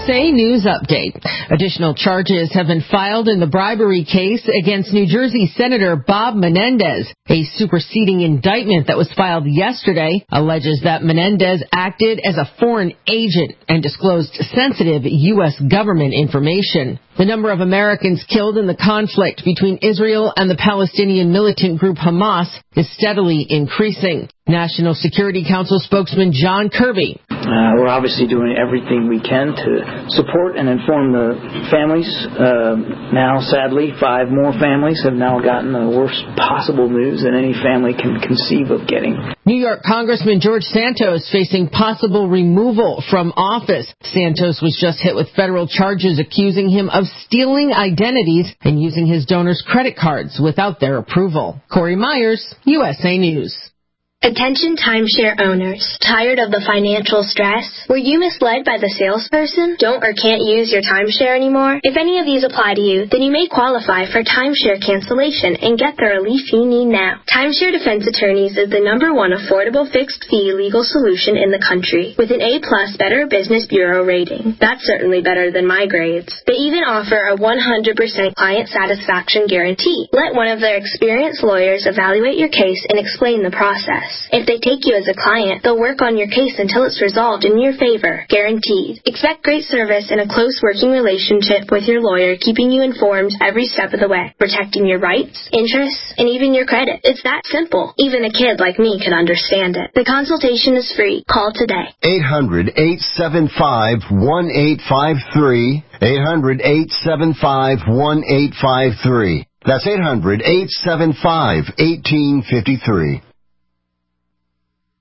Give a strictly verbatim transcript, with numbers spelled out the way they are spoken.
A News Update. Additional charges have been filed in the bribery case against New Jersey Senator Bob Menendez. A superseding indictment that was filed yesterday alleges that Menendez acted as a foreign agent and disclosed sensitive U S government information. The number of Americans killed in the conflict between Israel and the Palestinian militant group Hamas is steadily increasing. National Security Council spokesman John Kirby. Uh, we're obviously doing everything we can to support and inform the families. Uh, now, sadly, five more families have now gotten the worst possible news that any family can conceive of getting. New York Congressman George Santos facing possible removal from office. Santos was just hit with federal charges accusing him of stealing identities and using his donors' credit cards without their approval. Corey Myers, U S A News. Attention timeshare owners. Tired of the financial stress? Were you misled by the salesperson? Don't or can't use your timeshare anymore? If any of these apply to you, then you may qualify for timeshare cancellation and get the relief you need now. Timeshare Defense Attorneys is the number one affordable fixed-fee legal solution in the country with an A-plus Better Business Bureau rating. That's certainly better than my grades. They even offer a one hundred percent client satisfaction guarantee. Let one of their experienced lawyers evaluate your case and explain the process. If they take you as a client, they'll work on your case until it's resolved in your favor, guaranteed. Expect great service and a close working relationship with your lawyer, keeping you informed every step of the way, protecting your rights, interests, and even your credit. It's that simple. Even a kid like me can understand it. The consultation is free. Call today. eight hundred, eight seven five, one eight five three. eight hundred, eight seven five, one eight five three. That's eight hundred, eight seven five, one eight five three.